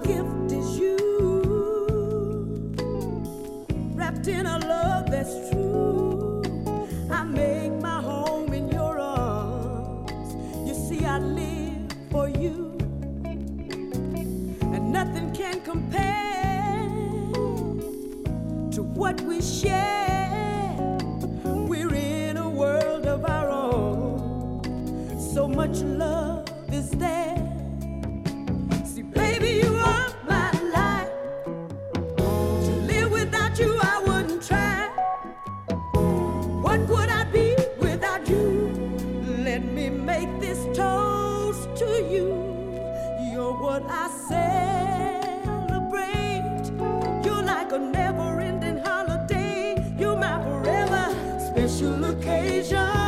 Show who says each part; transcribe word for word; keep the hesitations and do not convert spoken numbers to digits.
Speaker 1: gift is you, wrapped in a love that's true. I make my home in your arms. You see, I live for you, and nothing can compare to what we share. We're in a world of our own, so much love is there. See, baby, you are my life. To live without you, I wouldn't try. What would I be without you? Let me make this toast to you. You're what I celebrate. You're like a never-ending holiday. You're my forever special occasion.